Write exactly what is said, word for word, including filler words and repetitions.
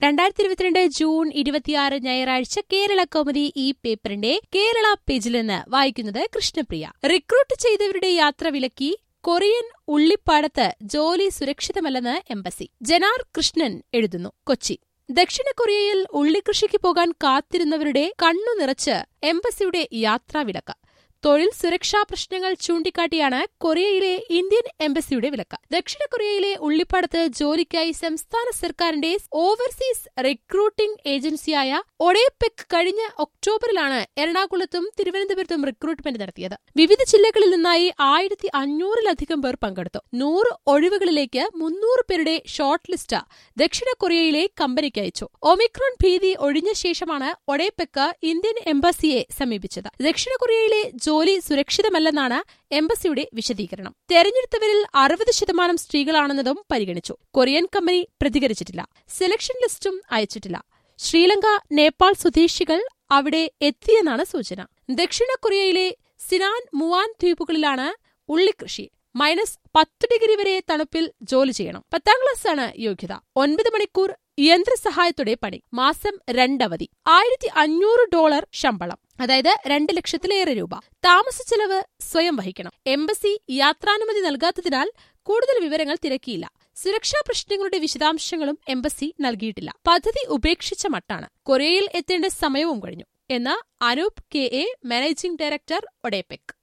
രണ്ടായിരത്തി ഇരുപത്തിരണ്ട് ജൂൺ ഇരുപത്തിയാറ് ഞായറാഴ്ച കേരള കൗമുദി ഈ പേപ്പറിന്റെ കേരള പേജിൽ നിന്ന് വായിക്കുന്നത് കൃഷ്ണപ്രിയ. റിക്രൂട്ട് ചെയ്തവരുടെ യാത്ര വിലക്കി കൊറിയൻ ഉള്ളിപ്പാടത്ത് ജോലി സുരക്ഷിതമല്ലെന്ന് എംബസി. ജനാർ കൃഷ്ണൻ എഴുതുന്നു, കൊച്ചി. ദക്ഷിണ കൊറിയയിൽ ഉള്ളിക്കൃഷിക്ക് പോകാൻ കാത്തിരുന്നവരുടെ കണ്ണു നിറച്ച് എംബസിയുടെ യാത്രാവിലക്ക്. തൊഴിൽ സുരക്ഷാ പ്രശ്നങ്ങൾ ചൂണ്ടിക്കാട്ടിയാണ് കൊറിയയിലെ ഇന്ത്യൻ എംബസിയുടെ വിലക്ക്. ദക്ഷിണ കൊറിയയിലെ ഉള്ളിപ്പാടത്ത് ജോലിക്കായി സംസ്ഥാന സർക്കാരിന്റെ ഓവർസീസ് റിക്രൂട്ടിംഗ് ഏജൻസിയായ ഒഡേപെക് കഴിഞ്ഞ ഒക്ടോബറിലാണ് എറണാകുളത്തും തിരുവനന്തപുരത്തും റിക്രൂട്ട്മെന്റ് നടത്തിയത്. വിവിധ ജില്ലകളിൽ നിന്നായി ആയിരത്തി അഞ്ഞൂറിലധികം പേർ പങ്കെടുത്തു. നൂറ് ഒഴിവുകളിലേക്ക് മുന്നൂറ് പേരുടെ ഷോർട്ട് ലിസ്റ്റ് ദക്ഷിണ കൊറിയയിലെ കമ്പനിക്ക് അയച്ചു. ഒമിക്രോൺ ഭീതി ഒഴിഞ്ഞ ശേഷമാണ് ഒഡേപെക് ഇന്ത്യൻ എംബസിയെ സമീപിച്ചത്. ദക്ഷിണ കൊറിയയിലെ ജോലി സുരക്ഷിതമല്ലെന്നാണ് എംബസിയുടെ വിശദീകരണം. തെരഞ്ഞെടുത്തവരിൽ അറുപത് ശതമാനം സ്ത്രീകളാണെന്നതും പരിഗണിച്ചു. കൊറിയൻ കമ്പനി പ്രതികരിച്ചിട്ടില്ല. സെലക്ഷൻ ലിസ്റ്റും അയച്ചിട്ടില്ല. ശ്രീലങ്ക, നേപ്പാൾ സ്വദേശികൾ അവിടെ എത്തിയെന്നാണ് സൂചന. ദക്ഷിണ കൊറിയയിലെ സിനാൻ, മുവാൻ ദ്വീപുകളിലാണ് ഉള്ളിക്കൃഷി. മൈനസ് പത്ത് ഡിഗ്രി വരെ തണുപ്പിൽ ജോലി ചെയ്യണം. പത്താം ക്ലാസ്സാണ് യോഗ്യത. ഒൻപത് മണിക്കൂർ യന്ത്രസഹായത്തോടെ പണി. മാസം രണ്ടവധി. ആയിരത്തി അഞ്ഞൂറ് ഡോളർ ശമ്പളം, അതായത് രണ്ട് ലക്ഷത്തിലേറെ രൂപ. താമസ ചെലവ് സ്വയം വഹിക്കണം. എംബസി യാത്രാനുമതി നൽകാത്തതിനാൽ കൂടുതൽ വിവരങ്ങൾ തിരക്കിയില്ല. സുരക്ഷാ പ്രശ്നങ്ങളുടെ വിശദാംശങ്ങളും എംബസി നൽകിയിട്ടില്ല. പദ്ധതി ഉപേക്ഷിച്ച മട്ടാണ്. കൊറിയയിൽ എത്തേണ്ട സമയവും കഴിഞ്ഞു എന്ന് Anoop K A, managing director, ODEPC.